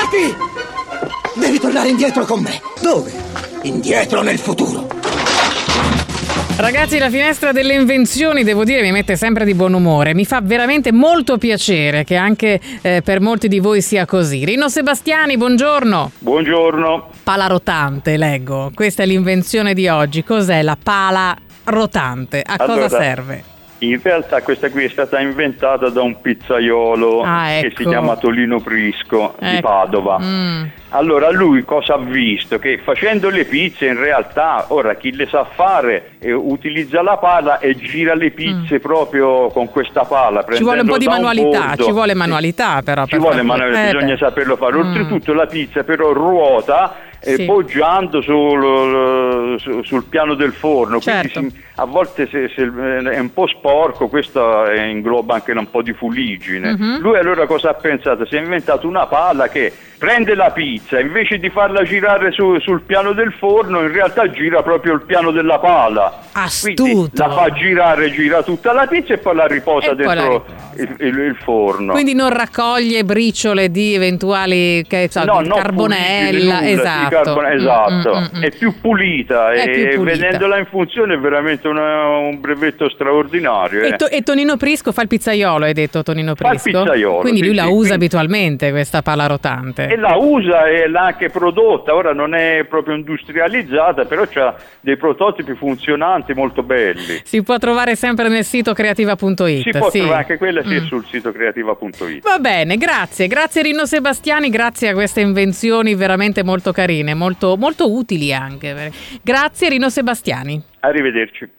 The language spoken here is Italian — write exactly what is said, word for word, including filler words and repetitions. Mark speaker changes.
Speaker 1: Papi! Devi tornare indietro con me.
Speaker 2: Dove?
Speaker 1: Indietro nel futuro.
Speaker 3: Ragazzi, la finestra delle invenzioni, devo dire, mi mette sempre di buon umore. Mi fa veramente molto piacere che anche eh, per molti di voi sia così. Rino Sebastiani, buongiorno.
Speaker 4: Buongiorno.
Speaker 3: Pala rotante, leggo. Questa è l'invenzione di oggi. Cos'è la pala rotante? A
Speaker 4: allora,
Speaker 3: cosa serve?
Speaker 4: In realtà questa qui è stata inventata da un pizzaiolo
Speaker 3: ah, ecco.
Speaker 4: che si chiama Tonino Prisco
Speaker 3: ecco.
Speaker 4: di Padova.
Speaker 3: Mm.
Speaker 4: Allora lui cosa ha visto? Che facendo le pizze in realtà, ora chi le sa fare eh, utilizza la pala e gira le pizze mm. proprio con questa pala.
Speaker 3: Ci vuole un po' di manualità,
Speaker 4: bordo.
Speaker 3: ci vuole manualità sì. però.
Speaker 4: Ci vuole manualità, eh, bisogna beh. saperlo fare. Oltretutto mm. la pizza però ruota eh, sì. poggiando sul, sul, sul piano del forno,
Speaker 3: certo.
Speaker 4: quindi si, a volte se, se è un po' sporco, questo ingloba anche un po' di fuliggine. Mm-hmm. Lui allora cosa ha pensato? Si è inventato una pala che prende la pizza, invece di farla girare su, sul piano del forno, in realtà gira proprio il piano della pala.
Speaker 3: Astuto!
Speaker 4: Quindi la fa girare, gira tutta la pizza e poi la riposa e dentro la il, il, il forno.
Speaker 3: Quindi non raccoglie briciole di eventuali che, so,
Speaker 4: no,
Speaker 3: carbonella, esatto.
Speaker 4: Carbone, esatto.
Speaker 3: Mm, mm, mm.
Speaker 4: È più pulita
Speaker 3: è
Speaker 4: e
Speaker 3: più pulita.
Speaker 4: Vedendola in funzione è veramente una, un brevetto straordinario.
Speaker 3: E,
Speaker 4: eh.
Speaker 3: to, e Tonino Prisco fa il pizzaiolo, hai detto Tonino Prisco?
Speaker 4: Fa il pizzaiolo.
Speaker 3: Quindi
Speaker 4: sì,
Speaker 3: lui la
Speaker 4: sì,
Speaker 3: usa
Speaker 4: quindi...
Speaker 3: abitualmente questa pala rotante.
Speaker 4: E la usa e l'ha anche prodotta, ora non è proprio industrializzata, però c'ha dei prototipi funzionanti molto belli.
Speaker 3: Si può trovare sempre nel sito creativa punto it.
Speaker 4: Si può
Speaker 3: sì.
Speaker 4: trovare anche quella sì,
Speaker 3: mm.
Speaker 4: sul sito creativa punto it.
Speaker 3: Va bene, grazie, grazie Rino Sebastiani, grazie a queste invenzioni veramente molto carine, molto, molto utili anche. Grazie Rino Sebastiani.
Speaker 4: Arrivederci.